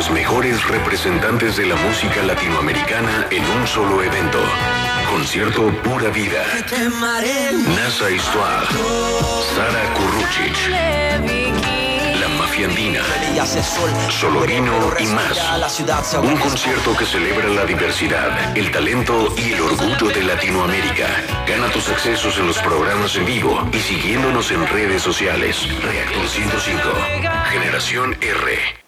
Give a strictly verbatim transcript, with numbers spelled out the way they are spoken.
los mejores representantes de la música latinoamericana en un solo evento. Concierto Pura Vida. Nasa Histoire. Sara Currucic. La Mafia Andina. Solovino y más. Un concierto que celebra la diversidad, el talento y el orgullo de Latinoamérica. Gana tus accesos en los programas en vivo y siguiéndonos en redes sociales. Reactor ciento cinco. Generación R.